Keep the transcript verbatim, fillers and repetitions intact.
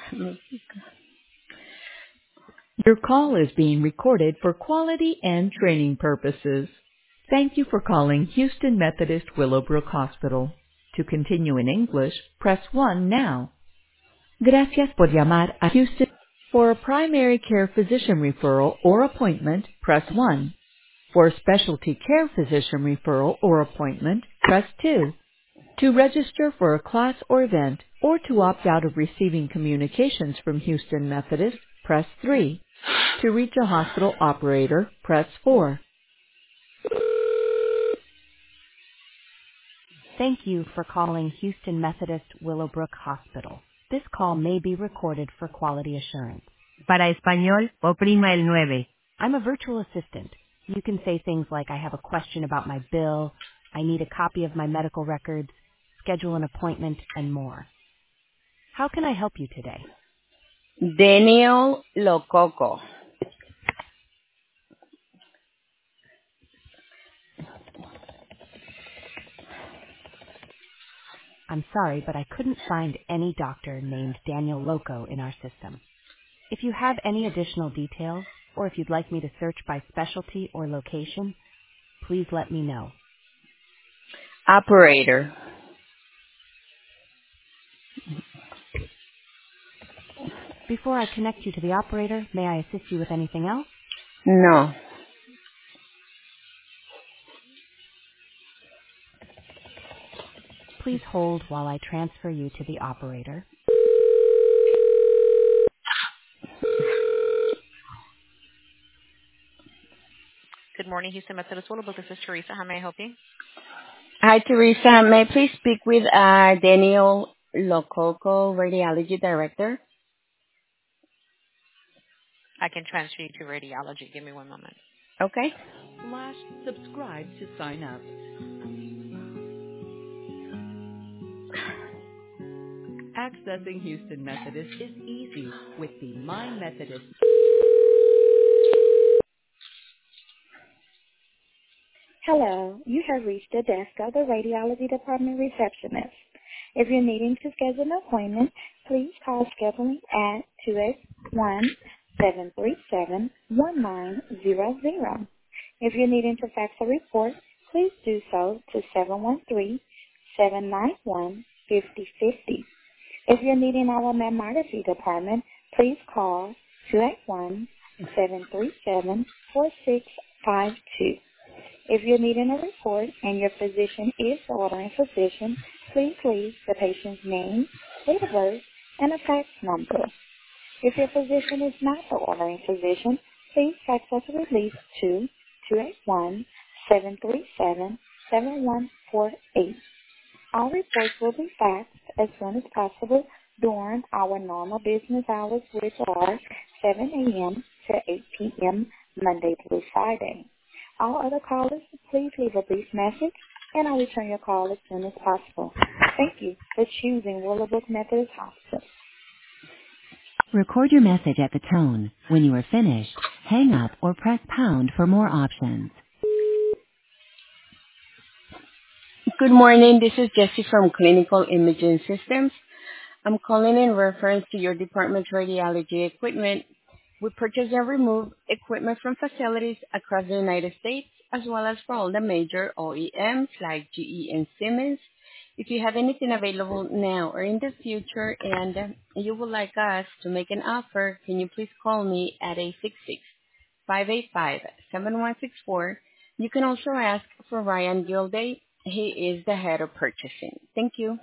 Your call is being recorded for quality and training purposes. Thank you for calling Houston Methodist Willowbrook Hospital. To continue in English, press one now. Gracias por llamar a Houston. For a primary care physician referral or appointment, press one. For a specialty care physician referral or appointment, press two. To register for a class or event, or to opt out of receiving communications from Houston Methodist, press three. To reach a hospital operator, press four. Thank you for calling Houston Methodist Willowbrook Hospital. This call may be recorded for quality assurance. Para español, oprima el nueve. I'm a virtual assistant. You can say things like, I have a question about my bill, I need a copy of my medical records, schedule an appointment, and more. How can I help you today? Daniel Lococo. I'm sorry, but I couldn't find any doctor named Daniel Loco in our system. If you have any additional details, or if you'd like me to search by specialty or location, please let me know. Operator. Before I connect you to the operator, may I assist you with anything else? No. Please hold while I transfer you to the operator. Good morning, Houston Methodist Willowbrook. This is Teresa. How may I help you? Hi, Teresa. May I please speak with uh, Daniel Lococo, Radiology Director? I can transfer you to radiology. Give me one moment. Okay. Slash subscribe to sign up. Accessing Houston Methodist is easy with the My Methodist. Hello, you have reached the desk of the radiology department receptionist. If you're needing to schedule an appointment, please call scheduling at two eight one, seven three seven, one nine zero zero. If you're needing to fax a report, please do so to seven one three, seven nine one, five zero five zero. If you're needing our mammography department, please call two eight one, seven three seven, four six five two. If you're needing a report and your physician is the ordering physician, please leave the patient's name, date of birth, and a fax number. If your physician is not the ordering physician, please fax us a release to two eight one, seven three seven, seven one four eight. All reports will be faxed as soon as possible during our normal business hours, which are seven a.m. to eight p.m. Monday through Friday. All other callers, please leave a brief message, and I'll return your call as soon as possible. Thank you for choosing Willowbrook Methodist Hospital. Record your message at the tone. When you are finished, hang up or press pound for more options. Good morning. This is Jessie from Clinical Imaging Systems. I'm calling in reference to your department's radiology equipment. We purchase and remove equipment from facilities across the United States, as well as for all the major O E Ms like G E and Siemens. If you have anything available now or in the future and uh, you would like us to make an offer, can you please call me at eight six six, five eight five, seven one six four. You can also ask for Ryan Gilday. He is the head of purchasing. Thank you.